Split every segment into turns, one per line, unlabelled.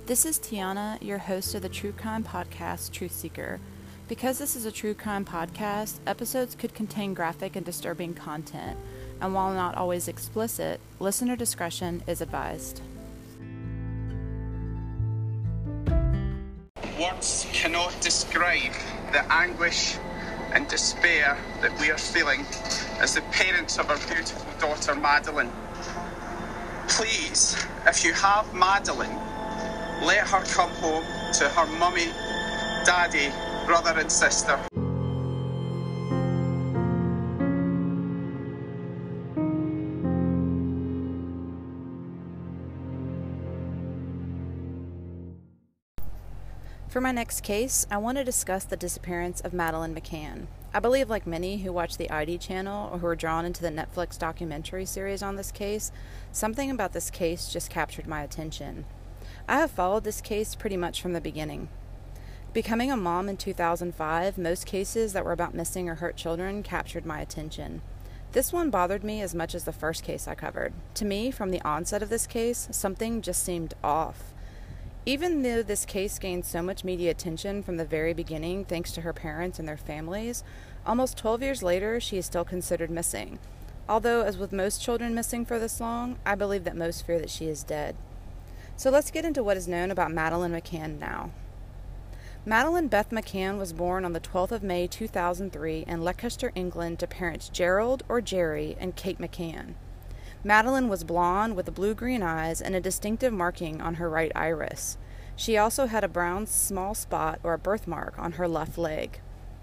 This is Tiana, your host of the true crime podcast, Truth Seeker. Because this is a true crime podcast, episodes could contain graphic and disturbing content, and while not always explicit, listener discretion is advised.
Words cannot describe the anguish and despair that we are feeling as the parents of our beautiful daughter, Madeline. Please, if you have Madeline, let her come home to her mummy, daddy, brother and sister.
For my next case, I want to discuss the disappearance of Madeleine McCann. I believe, like many who watch the ID channel or who are drawn into the Netflix documentary series on this case, something about this case just captured my attention. I have followed this case pretty much from the beginning. Becoming a mom in 2005, most cases that were about missing or hurt children captured my attention. This one bothered me as much as the first case I covered. To me, from the onset of this case, something just seemed off. Even though this case gained so much media attention from the very beginning thanks to her parents and their families, almost 12 years later, she is still considered missing. Although, as with most children missing for this long, I believe that most fear that she is dead. So let's get into what is known about Madeleine McCann now. Madeleine Beth McCann was born on the 12th of May 2003 in Leicester, England to parents Gerald, or Jerry, and Kate McCann. Madeleine was blonde with blue-green eyes and a distinctive marking on her right iris. She also had a brown small spot or a birthmark on her left leg.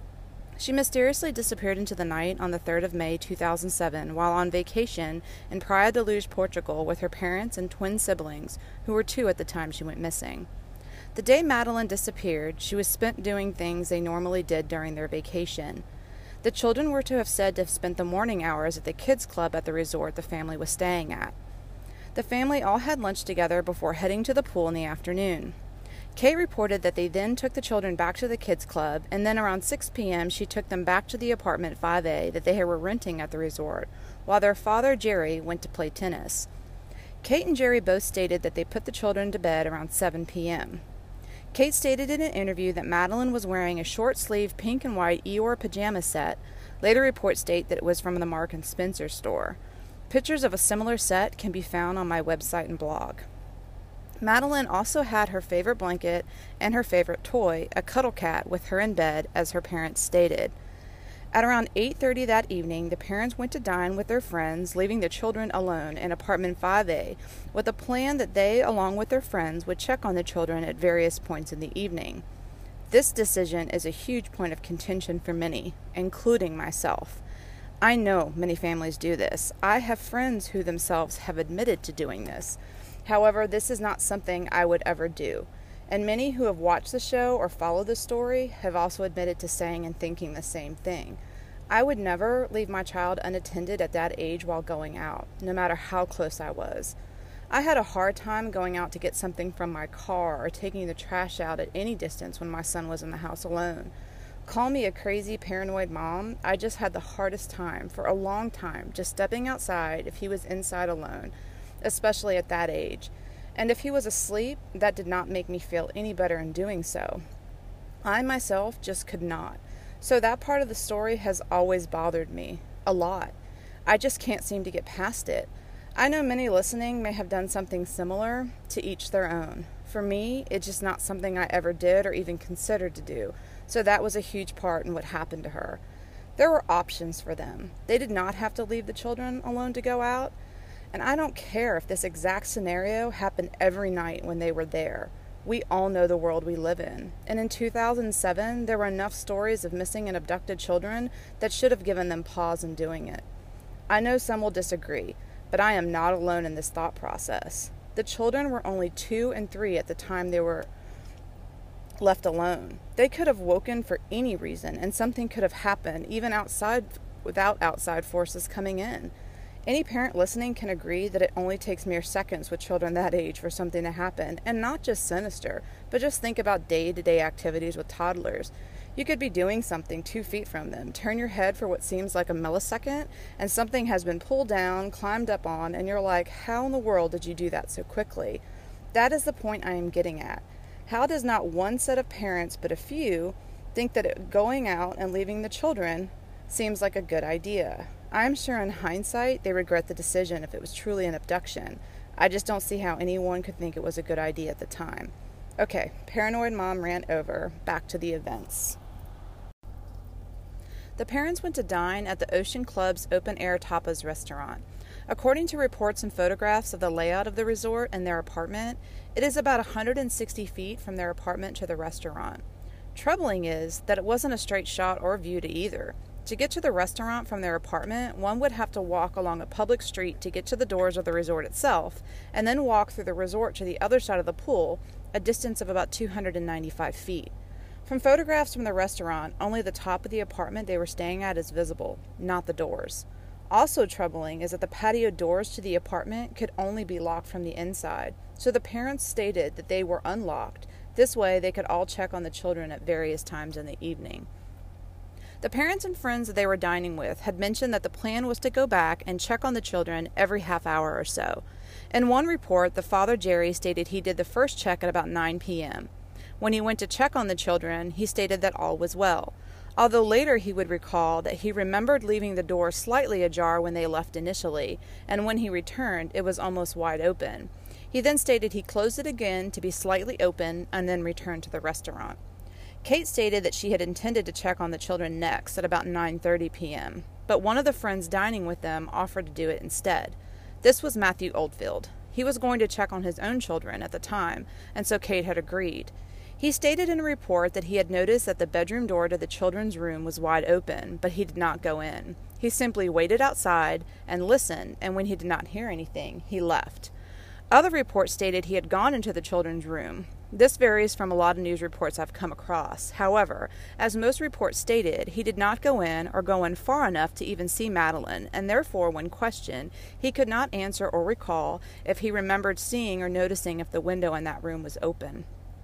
She mysteriously disappeared into the night on the 3rd of May 2007 while on vacation in Praia da Luz, Portugal with her parents and twin siblings, who were 2 at the time she went missing. The day Madeleine disappeared, she was spent doing things they normally did during their vacation. The children were to have said to have spent the morning hours at the kids' club at the resort the family was staying at. The family all had lunch together before heading to the pool in the afternoon. Kate reported that they then took the children back to the kids' club, and then around 6 p.m. she took them back to the apartment 5A that they were renting at the resort, while their father, Jerry, went to play tennis. Kate and Jerry both stated that they put the children to bed around 7 p.m. Kate stated in an interview that Madeleine was wearing a short-sleeved pink and white Eeyore pajama set. Later reports state that it was from the Marks & Spencer store. Pictures of a similar set can be found on my website and blog. Madeleine also had her favorite blanket and her favorite toy, a cuddle cat, with her in bed, as her parents stated. At around 8:30 that evening, the parents went to dine with their friends, leaving the children alone in apartment 5A, with a plan that they, along with their friends, would check on the children at various points in the evening. This decision is a huge point of contention for many, including myself. I know many families do this. I have friends who themselves have admitted to doing this. However, this is not something I would ever do. And many who have watched the show or followed the story have also admitted to saying and thinking the same thing. I would never leave my child unattended at that age while going out, no matter how close I was. I had a hard time going out to get something from my car or taking the trash out at any distance when my son was in the house alone. Call me a crazy, paranoid mom. I just had the hardest time for a long time just stepping outside if he was inside alone, especially at that age. And if he was asleep, that did not make me feel any better in doing so. I myself just could not. So that part of the story has always bothered me. A lot. I just can't seem to get past it. I know many listening may have done something similar, to each their own. For me, it's just not something I ever did or even considered to do. So that was a huge part in what happened to her. There were options for them. They did not have to leave the children alone to go out. And I don't care if this exact scenario happened every night when they were there. We all know the world we live in. And in 2007, there were enough stories of missing and abducted children that should have given them pause in doing it. I know some will disagree, but I am not alone in this thought process. The children were only 2 and 3 at the time they were left alone. They could have woken for any reason, and something could have happened even without outside forces coming in. Any parent listening can agree that it only takes mere seconds with children that age for something to happen, and not just sinister, but just think about day-to-day activities with toddlers. You could be doing something 2 feet from them, turn your head for what seems like a millisecond, and something has been pulled down, climbed up on, and you're like, how in the world did you do that so quickly? That is the point I am getting at. How does not one set of parents, but a few, think that going out and leaving the children seems like a good idea? I'm sure in hindsight they regret the decision if it was truly an abduction. I just don't see how anyone could think it was a good idea at the time. Okay, paranoid mom ran over. Back to the events. The parents went to dine at the Ocean Club's open-air tapas restaurant. According to reports and photographs of the layout of the resort and their apartment, it is about 160 feet from their apartment to the restaurant. Troubling is that it wasn't a straight shot or view to either. To get to the restaurant from their apartment, one would have to walk along a public street to get to the doors of the resort itself, and then walk through the resort to the other side of the pool, a distance of about 295 feet. From photographs from the restaurant, only the top of the apartment they were staying at is visible, not the doors. Also troubling is that the patio doors to the apartment could only be locked from the inside, so the parents stated that they were unlocked. This way they could all check on the children at various times in the evening. The parents and friends that they were dining with had mentioned that the plan was to go back and check on the children every half hour or so. In one report, the father Jerry stated he did the first check at about 9 p.m. When he went to check on the children, he stated that all was well, although later he would recall that he remembered leaving the door slightly ajar when they left initially, and when he returned, it was almost wide open. He then stated he closed it again to be slightly open and then returned to the restaurant. Kate stated that she had intended to check on the children next at about 9:30 p.m., but one of the friends dining with them offered to do it instead. This was Matthew Oldfield. He was going to check on his own children at the time, and so Kate had agreed. He stated in a report that he had noticed that the bedroom door to the children's room was wide open, but he did not go in. He simply waited outside and listened, and when he did not hear anything, he left. Other reports stated he had gone into the children's room. This varies from a lot of news reports I've come across. However, as most reports stated, he did not go in or go in far enough to even see Madeline, and therefore, when questioned, he could not answer or recall if he remembered seeing or noticing if the window in that room was open.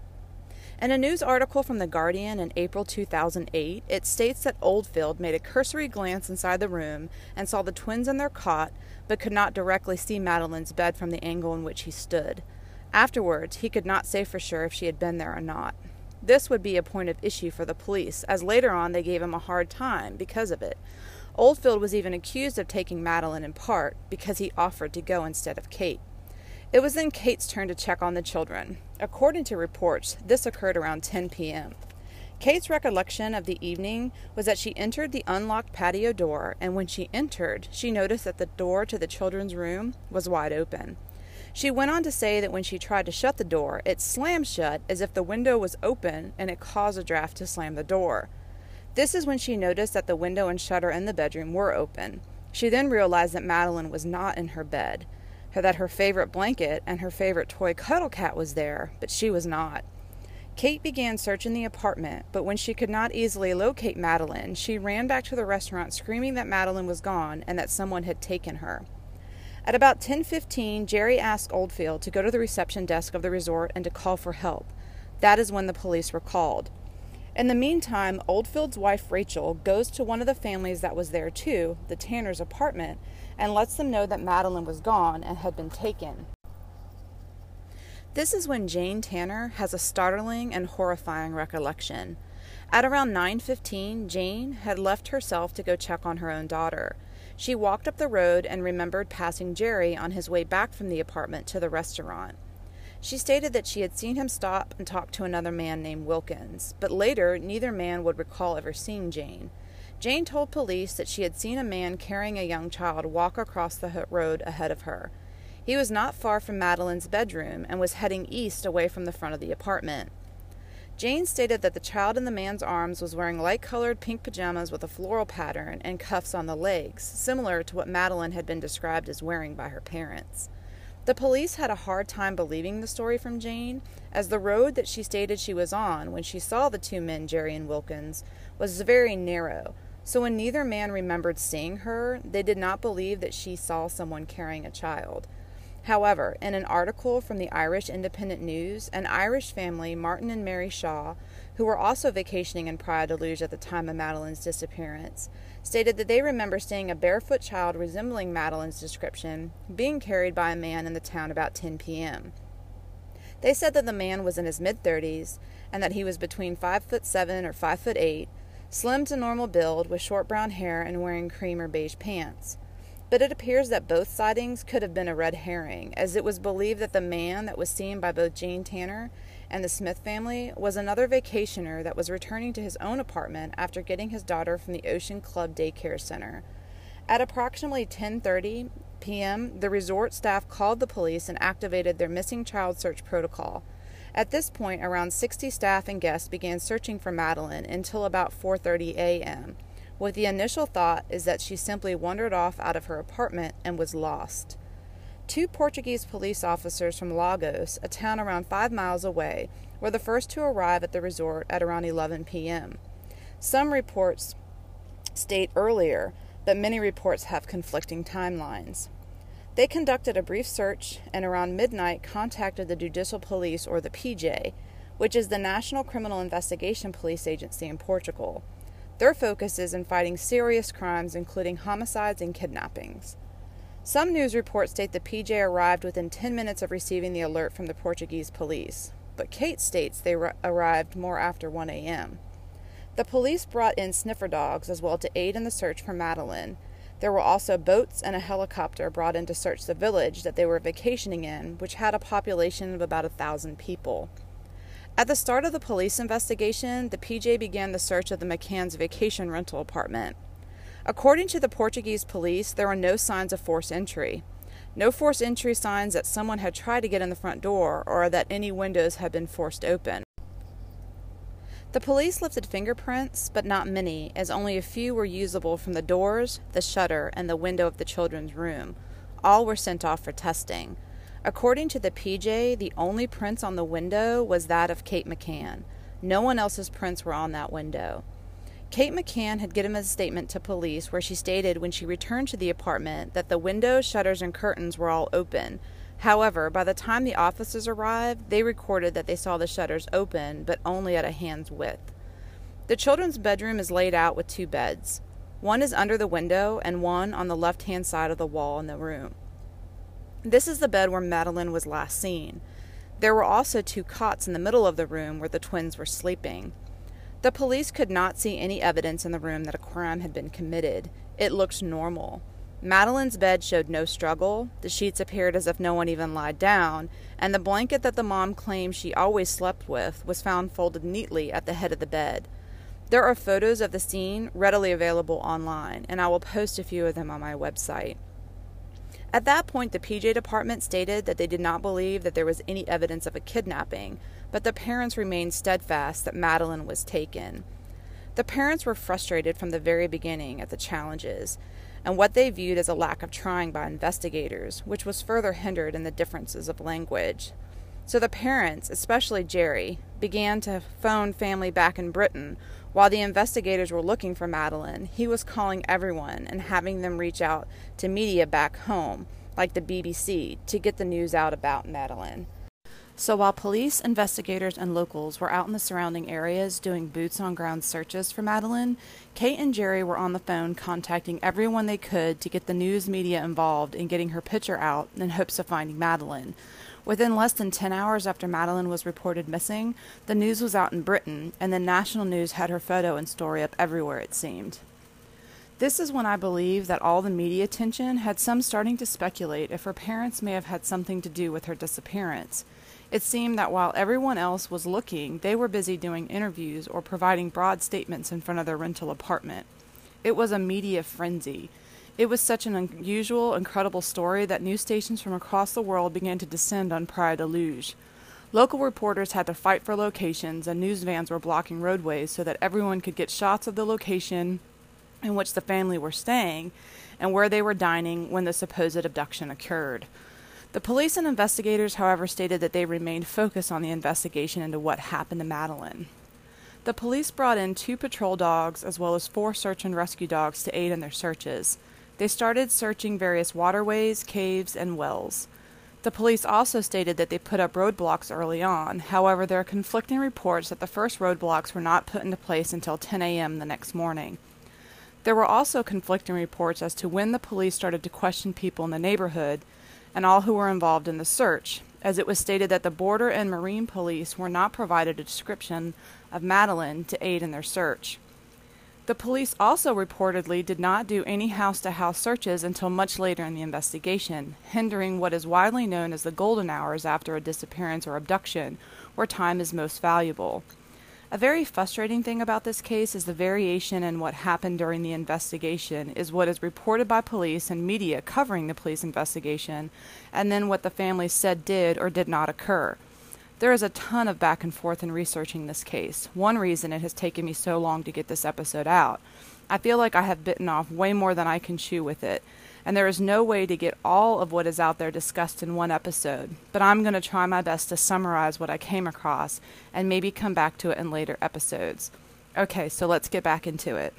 In a news article from The Guardian in April 2008, it states that Oldfield made a cursory glance inside the room and saw the twins in their cot, but could not directly see Madeline's bed from the angle in which he stood. Afterwards, he could not say for sure if she had been there or not. This would be a point of issue for the police, as later on they gave him a hard time because of it. Oldfield was even accused of taking Madeline in part because he offered to go instead of Kate. It was then Kate's turn to check on the children. According to reports, this occurred around 10 p.m. Kate's recollection of the evening was that she entered the unlocked patio door, and when she entered, she noticed that the door to the children's room was wide open. She went on to say that when she tried to shut the door, it slammed shut as if the window was open and it caused a draft to slam the door. This is when she noticed that the window and shutter in the bedroom were open. She then realized that Madeline was not in her bed, that her favorite blanket and her favorite toy cuddle cat was there, but she was not. Kate began searching the apartment, but when she could not easily locate Madeline, she ran back to the restaurant screaming that Madeline was gone and that someone had taken her. At about 10:15, Jerry asked Oldfield to go to the reception desk of the resort and to call for help. That is when the police were called. In the meantime, Oldfield's wife Rachel goes to one of the families that was there too, the Tanner's apartment, and lets them know that Madeline was gone and had been taken. This is when Jane Tanner has a startling and horrifying recollection. At around 9:15, Jane had left herself to go check on her own daughter. She walked up the road and remembered passing Jerry on his way back from the apartment to the restaurant. She stated that she had seen him stop and talk to another man named Wilkins, but later neither man would recall ever seeing Jane. Jane told police that she had seen a man carrying a young child walk across the road ahead of her. He was not far from Madeline's bedroom and was heading east away from the front of the apartment. Jane stated that the child in the man's arms was wearing light-colored pink pajamas with a floral pattern and cuffs on the legs, similar to what Madeline had been described as wearing by her parents. The police had a hard time believing the story from Jane, as the road that she stated she was on when she saw the two men, Jerry and Wilkins, was very narrow, so when neither man remembered seeing her, they did not believe that she saw someone carrying a child. However, in an article from the Irish Independent News, an Irish family, Martin and Mary Shaw, who were also vacationing in Praia da Luz at the time of Madeline's disappearance, stated that they remember seeing a barefoot child resembling Madeline's description being carried by a man in the town about 10 p.m. They said that the man was in his mid-30s and that he was between 5'7" or 5'8", slim to normal build with short brown hair and wearing cream or beige pants. But it appears that both sightings could have been a red herring, as it was believed that the man that was seen by both Gene Tanner and the Smith family was another vacationer that was returning to his own apartment after getting his daughter from the Ocean Club Daycare Center. At approximately 10:30 p.m., the resort staff called the police and activated their missing child search protocol. At this point, around 60 staff and guests began searching for Madeline until about 4:30 a.m., with the initial thought is that she simply wandered off out of her apartment and was lost. 2 Portuguese police officers from Lagos, a town around 5 miles away, were the first to arrive at the resort at around 11 p.m. Some reports state earlier, but many reports have conflicting timelines. They conducted a brief search and around midnight contacted the Judicial Police, or the PJ, which is the National Criminal Investigation Police Agency in Portugal. Their focus is in fighting serious crimes, including homicides and kidnappings. Some news reports state the PJ arrived within 10 minutes of receiving the alert from the Portuguese police, but Kate states they arrived more after 1 a.m. The police brought in sniffer dogs as well to aid in the search for Madeline. There were also boats and a helicopter brought in to search the village that they were vacationing in, which had a population of about 1,000 people. At the start of the police investigation, the PJ began the search of the McCann's vacation rental apartment. According to the Portuguese police, there were no signs of forced entry. No forced entry signs that someone had tried to get in the front door or that any windows had been forced open. The police lifted fingerprints, but not many, as only a few were usable from the doors, the shutter, and the window of the children's room. All were sent off for testing. According to the PJ, the only prints on the window was that of Kate McCann. No one else's prints were on that window. Kate McCann had given a statement to police where she stated when she returned to the apartment that the windows, shutters, and curtains were all open. However, by the time the officers arrived, they recorded that they saw the shutters open, but only at a hand's width. The children's bedroom is laid out with 2 beds. One is under the window and one on the left-hand side of the wall in the room. This is the bed where Madeline was last seen. There were also 2 cots in the middle of the room where the twins were sleeping. The police could not see any evidence in the room that a crime had been committed. It looked normal. Madeline's bed showed no struggle, the sheets appeared as if no one even lied down, and the blanket that the mom claimed she always slept with was found folded neatly at the head of the bed. There are photos of the scene readily available online, and I will post a few of them on my website. At that point, the PJ department stated that they did not believe that there was any evidence of a kidnapping, but the parents remained steadfast that Madeline was taken. The parents were frustrated from the very beginning at the challenges, and what they viewed as a lack of trying by investigators, which was further hindered in the differences of language. So the parents, especially Jerry, began to phone family back in Britain. While the investigators were looking for Madeline, he was calling everyone and having them reach out to media back home, like the BBC, to get the news out about Madeline. So while police, investigators, and locals were out in the surrounding areas doing boots-on-ground searches for Madeline, Kate and Jerry were on the phone contacting everyone they could to get the news media involved in getting her picture out in hopes of finding Madeline. Within less than 10 hours after Madeline was reported missing, the news was out in Britain, and the national news had her photo and story up everywhere, it seemed. This is when I believe that all the media attention had some starting to speculate if her parents may have had something to do with her disappearance. It seemed that while everyone else was looking, they were busy doing interviews or providing broad statements in front of their rental apartment. It was a media frenzy. It was such an unusual, incredible story that news stations from across the world began to descend on Praia da Luz. Local reporters had to fight for locations, and news vans were blocking roadways so that everyone could get shots of the location in which the family were staying and where they were dining when the supposed abduction occurred. The police and investigators, however, stated that they remained focused on the investigation into what happened to Madeline. The police brought in 2 patrol dogs as well as 4 search and rescue dogs to aid in their searches. They started searching various waterways, caves, and wells. The police also stated that they put up roadblocks early on. However, there are conflicting reports that the first roadblocks were not put into place until 10 a.m. the next morning. There were also conflicting reports as to when the police started to question people in the neighborhood and all who were involved in the search. as it was stated that the Border and Marine Police were not provided a description of Madeleine to aid in their search. The police also reportedly did not do any house-to-house searches until much later in the investigation, hindering what is widely known as the golden hours after a disappearance or abduction, where time is most valuable. A very frustrating thing about this case is the variation in what happened during the investigation is what is reported by police and media covering the police investigation, and then what the family said did or did not occur. There is a ton of back and forth in researching this case. One reason it has taken me so long to get this episode out. I feel like I have bitten off way more than I can chew with it, and there is no way to get all of what is out there discussed in one episode, but I'm going to try my best to summarize what I came across and maybe come back to it in later episodes. Okay, so let's get back into it.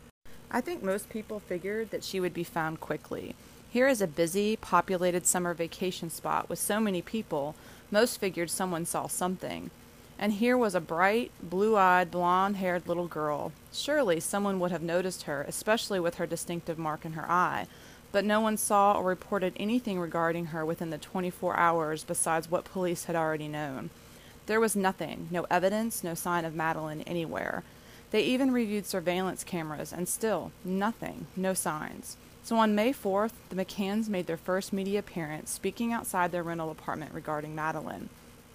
I think most people figured that she would be found quickly. Here is a busy, populated summer vacation spot with so many people. Most figured someone saw something. And here was a bright, blue-eyed, blonde-haired little girl. Surely someone would have noticed her, especially with her distinctive mark in her eye. But no one saw or reported anything regarding her within the 24 hours besides what police had already known. There was nothing, no evidence, no sign of Madeleine anywhere. They even reviewed surveillance cameras, and still, nothing, no signs. So on May 4th, the McCanns made their first media appearance, speaking outside their rental apartment regarding Madeleine.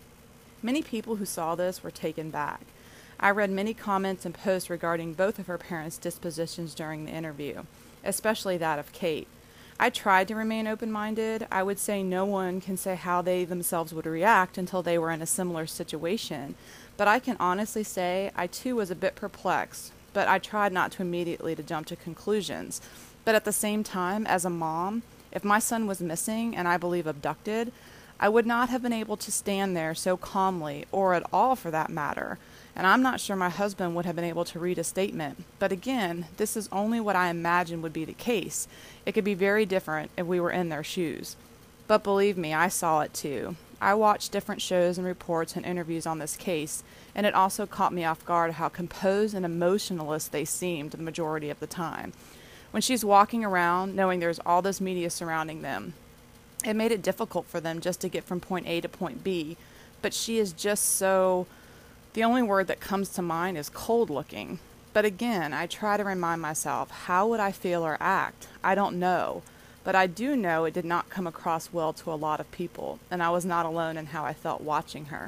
Many people who saw this were taken back. I read many comments and posts regarding both of her parents' dispositions during the interview, especially that of Kate. I tried to remain open-minded. I would say no one can say how they themselves would react until they were in a similar situation, but I can honestly say I too was a bit perplexed, but I tried not to immediately jump to conclusions. But at the same time, as a mom, if my son was missing and I believe abducted, I would not have been able to stand there so calmly, or at all for that matter, and I'm not sure my husband would have been able to read a statement. But again, this is only what I imagine would be the case. It could be very different if we were in their shoes. But believe me, I saw it too. I watched different shows and reports and interviews on this case, and it also caught me off guard how composed and emotionless they seemed the majority of the time. When she's walking around, knowing there's all this media surrounding them, it made it difficult for them just to get from point A to point B, but she is just so... The only word that comes to mind is cold looking. But again, I try to remind myself, how would I feel or act? I don't know. But I do know it did not come across well to a lot of people, and I was not alone in how I felt watching her.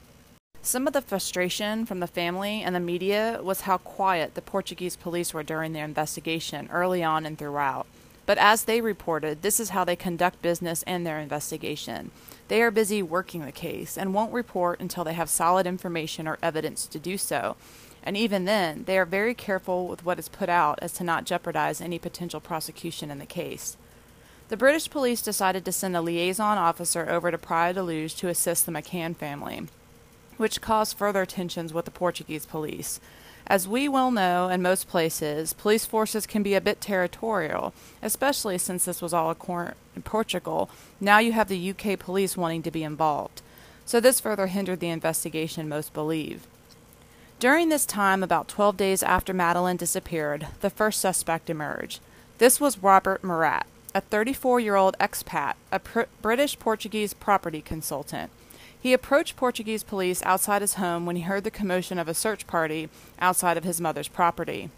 Some of the frustration from the family and the media was how quiet the Portuguese police were during their investigation early on and throughout. But as they reported, this is how they conduct business in their investigation. They are busy working the case and won't report until they have solid information or evidence to do so. And even then, they are very careful with what is put out as to not jeopardize any potential prosecution in the case. The British police decided to send a liaison officer over to Praia da Luz to assist the McCann family, which caused further tensions with the Portuguese police. As we well know, in most places, police forces can be a bit territorial, especially since this was all in Portugal. Now you have the UK police wanting to be involved. So this further hindered the investigation, most believe. During this time, about 12 days after Madeleine disappeared, the first suspect emerged. This was Robert Murat, a 34-year-old expat, a British-Portuguese property consultant. He approached Portuguese police outside his home when he heard the commotion of a search party outside of his mother's property.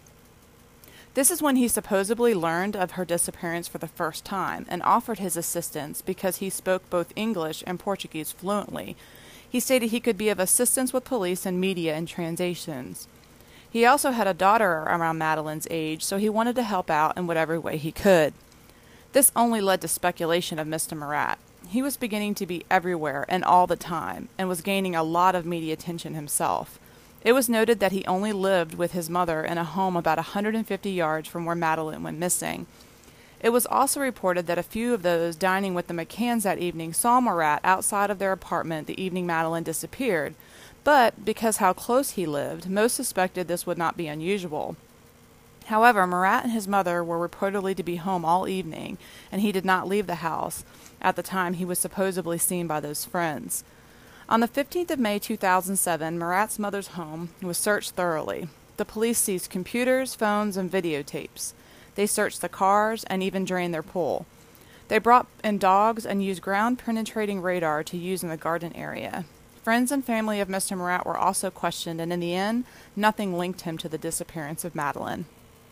This is when he supposedly learned of her disappearance for the first time and offered his assistance because he spoke both English and Portuguese fluently. He stated he could be of assistance with police and media in translations. He also had a daughter around Madeleine's age, so he wanted to help out in whatever way he could. This only led to speculation of Mr. Murat. He was beginning to be everywhere and all the time, and was gaining a lot of media attention himself. It was noted that he only lived with his mother in a home about 150 yards from where Madeleine went missing. It was also reported that a few of those dining with the McCanns that evening saw Murat outside of their apartment the evening Madeleine disappeared, but because how close he lived, most suspected this would not be unusual. However, Murat and his mother were reportedly to be home all evening, and he did not leave the house at the time he was supposedly seen by those friends. On the 15th of May 2007, Murat's mother's home was searched thoroughly. The police seized computers, phones, and videotapes. They searched the cars and even drained their pool. They brought in dogs and used ground-penetrating radar to use in the garden area. Friends and family of Mr. Murat were also questioned, and in the end, nothing linked him to the disappearance of Madeleine.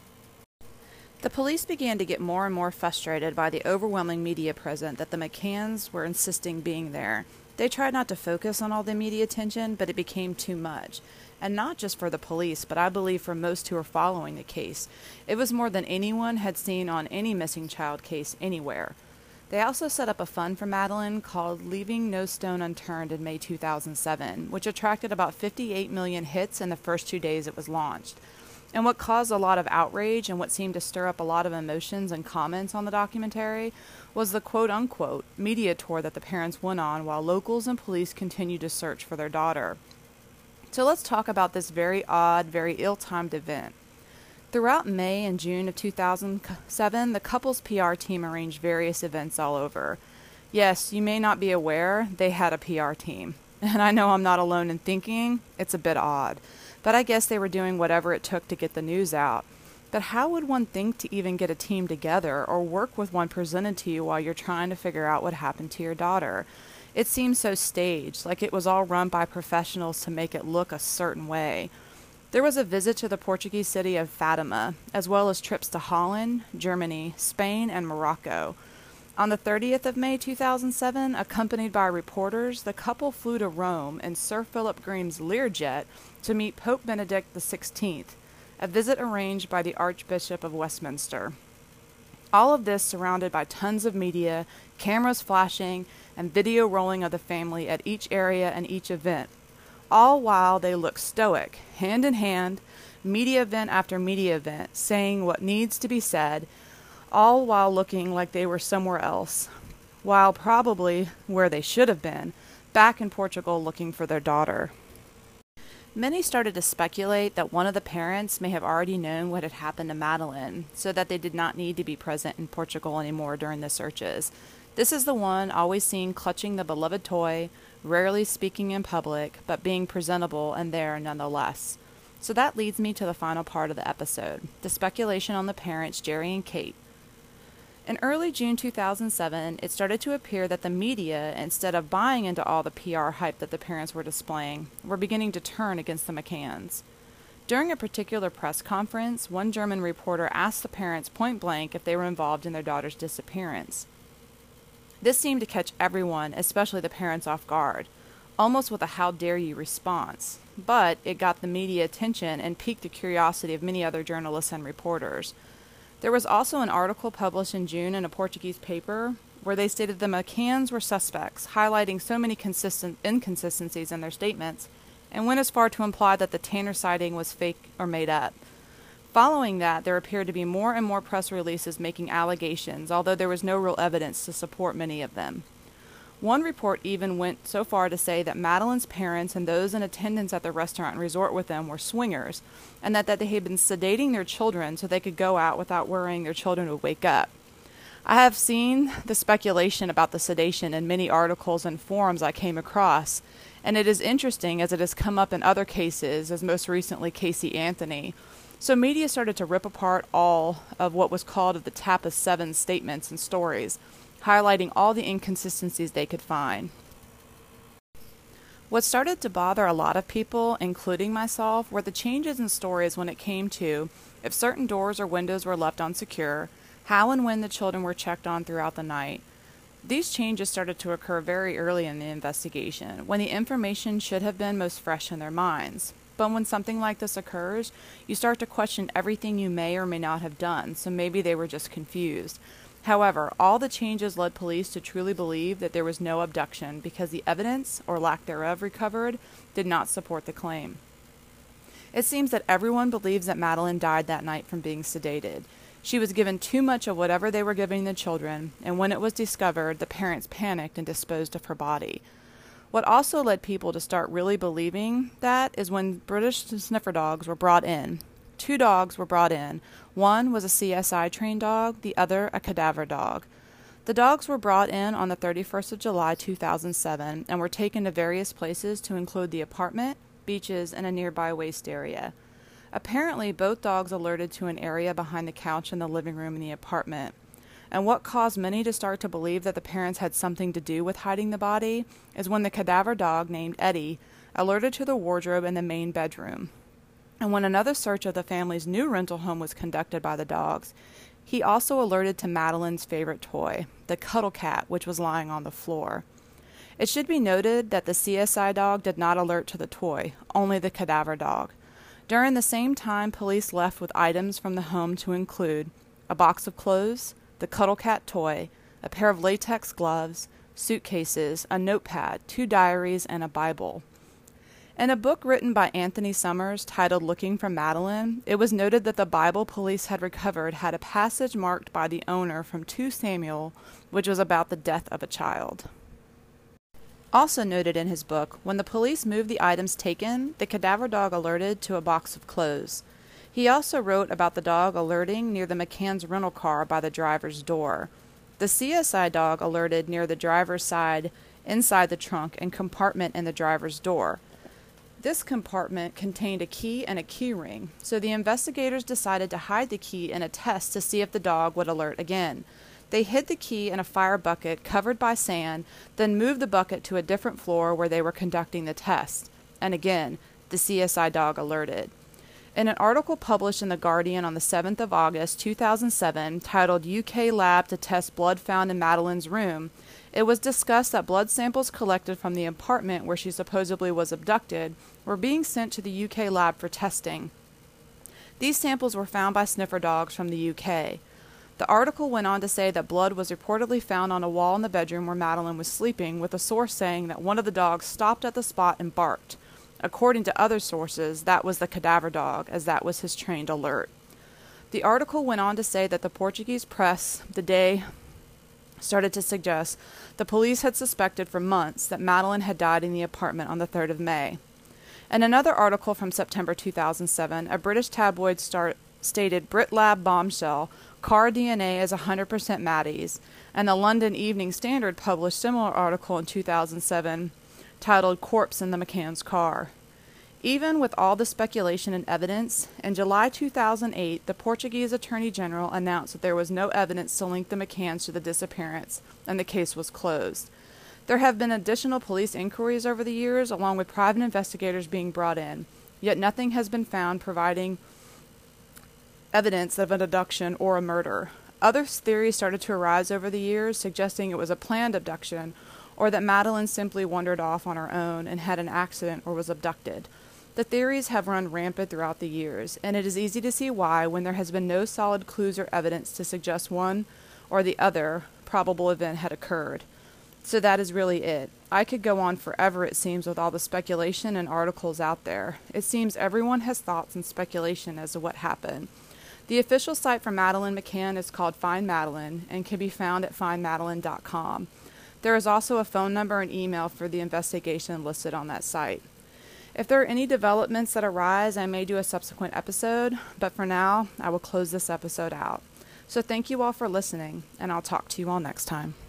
The police began to get more and more frustrated by the overwhelming media present that the McCanns were insisting being there. They tried not to focus on all the media attention, but it became too much. And not just for the police, but I believe for most who were following the case. It was more than anyone had seen on any missing child case anywhere. They also set up a fund for Madeleine called Leaving No Stone Unturned in May 2007, which attracted about 58 million hits in the first 2 days it was launched. And what caused a lot of outrage and what seemed to stir up a lot of emotions and comments on the documentary was the quote-unquote media tour that the parents went on while locals and police continued to search for their daughter. So let's talk about this very odd, very ill-timed event. Throughout May and June of 2007, the couple's PR team arranged various events all over. Yes, you may not be aware, they had a PR team. And I know I'm not alone in thinking it's a bit odd. But I guess they were doing whatever it took to get the news out. But how would one think to even get a team together or work with one presented to you while you're trying to figure out what happened to your daughter? It seems so staged, like it was all run by professionals to make it look a certain way. There was a visit to the Portuguese city of Fatima, as well as trips to Holland, Germany, Spain, and Morocco. On the 30th of May 2007, accompanied by reporters, the couple flew to Rome in Sir Philip Green's Learjet to meet Pope Benedict XVI, a visit arranged by the Archbishop of Westminster. All of this surrounded by tons of media, cameras flashing, and video rolling of the family at each area and each event, all while they look stoic, hand in hand, media event after media event, saying what needs to be said, all while looking like they were somewhere else, while probably where they should have been, back in Portugal looking for their daughter. Many started to speculate that one of the parents may have already known what had happened to Madeleine, so that they did not need to be present in Portugal anymore during the searches. This is the one always seen clutching the beloved toy, rarely speaking in public, but being presentable and there nonetheless. So that leads me to the final part of the episode, the speculation on the parents, Jerry and Kate. In early June 2007, it started to appear that the media, instead of buying into all the PR hype that the parents were displaying, were beginning to turn against the McCanns. During a particular press conference, one German reporter asked the parents point blank if they were involved in their daughter's disappearance. This seemed to catch everyone, especially the parents, off guard, almost with a "how dare you" response. But it got the media attention and piqued the curiosity of many other journalists and reporters. There was also an article published in June in a Portuguese paper where they stated the McCanns were suspects, highlighting so many inconsistencies in their statements, and went as far to imply that the Tanner sighting was fake or made up. Following that, there appeared to be more and more press releases making allegations, although there was no real evidence to support many of them. One report even went so far to say that Madeleine's parents and those in attendance at the restaurant and resort with them were swingers, and that they had been sedating their children so they could go out without worrying their children would wake up. I have seen the speculation about the sedation in many articles and forums I came across, and it is interesting as it has come up in other cases, as most recently Casey Anthony. So media started to rip apart all of what was called the TAPA 7 statements and stories, highlighting all the inconsistencies they could find. What started to bother a lot of people, including myself, were the changes in stories when it came to if certain doors or windows were left unsecure, how and when the children were checked on throughout the night. These changes started to occur very early in the investigation, when the information should have been most fresh in their minds. But when something like this occurs, you start to question everything you may or may not have done, so maybe they were just confused. However, all the changes led police to truly believe that there was no abduction because the evidence, or lack thereof, recovered did not support the claim. It seems that everyone believes that Madeleine died that night from being sedated. She was given too much of whatever they were giving the children, and when it was discovered, the parents panicked and disposed of her body. What also led people to start really believing that is when British sniffer dogs were brought in. 2 dogs were brought in. One was a CSI-trained dog, the other a cadaver dog. The dogs were brought in on the 31st of July 2007 and were taken to various places to include the apartment, beaches, and a nearby waste area. Apparently, both dogs alerted to an area behind the couch in the living room in the apartment. And what caused many to start to believe that the parents had something to do with hiding the body is when the cadaver dog named Eddie alerted to the wardrobe in the main bedroom. And when another search of the family's new rental home was conducted by the dogs, he also alerted to Madeleine's favorite toy, the cuddle cat, which was lying on the floor. It should be noted that the CSI dog did not alert to the toy, only the cadaver dog. During the same time, police left with items from the home to include a box of clothes, the cuddle cat toy, a pair of latex gloves, suitcases, a notepad, 2 diaries, and a Bible. In a book written by Anthony Summers titled Looking for Madeleine, it was noted that the Bible police had recovered had a passage marked by the owner from 2 Samuel, which was about the death of a child. Also noted in his book, when the police moved the items taken, the cadaver dog alerted to a box of clothes. He also wrote about the dog alerting near the McCann's rental car by the driver's door. The CSI dog alerted near the driver's side, inside the trunk and compartment in the driver's door. This compartment contained a key and a key ring, so the investigators decided to hide the key in a test to see if the dog would alert again. They hid the key in a fire bucket covered by sand, then moved the bucket to a different floor where they were conducting the test. And again, the CSI dog alerted. In an article published in The Guardian on the 7th of August, 2007, titled UK Lab to Test Blood Found in Madeleine's Room, it was discussed that blood samples collected from the apartment where she supposedly was abducted were being sent to the UK lab for testing. These samples were found by sniffer dogs from the UK. The article went on to say that blood was reportedly found on a wall in the bedroom where Madeleine was sleeping, with a source saying that one of the dogs stopped at the spot and barked. According to other sources, that was the cadaver dog, as that was his trained alert. The article went on to say that the Portuguese press, the day started to suggest the police had suspected for months that Madeleine had died in the apartment on the 3rd of May. In another article from September 2007, a British tabloid stated BritLab bombshell, car DNA is 100% Maddie's, and the London Evening Standard published similar article in 2007 titled Corpse in the McCann's Car. Even with all the speculation and evidence, in July 2008, the Portuguese Attorney General announced that there was no evidence to link the McCanns to the disappearance, and the case was closed. There have been additional police inquiries over the years, along with private investigators being brought in, yet nothing has been found providing evidence of an abduction or a murder. Other theories started to arise over the years, suggesting it was a planned abduction, or that Madeleine simply wandered off on her own and had an accident or was abducted. The theories have run rampant throughout the years, and it is easy to see why, when there has been no solid clues or evidence to suggest one or the other probable event had occurred. So that is really it. I could go on forever, it seems, with all the speculation and articles out there. It seems everyone has thoughts and speculation as to what happened. The official site for Madeleine McCann is called Find Madeleine and can be found at findmadeleine.com. There is also a phone number and email for the investigation listed on that site. If there are any developments that arise, I may do a subsequent episode, but for now, I will close this episode out. So thank you all for listening, and I'll talk to you all next time.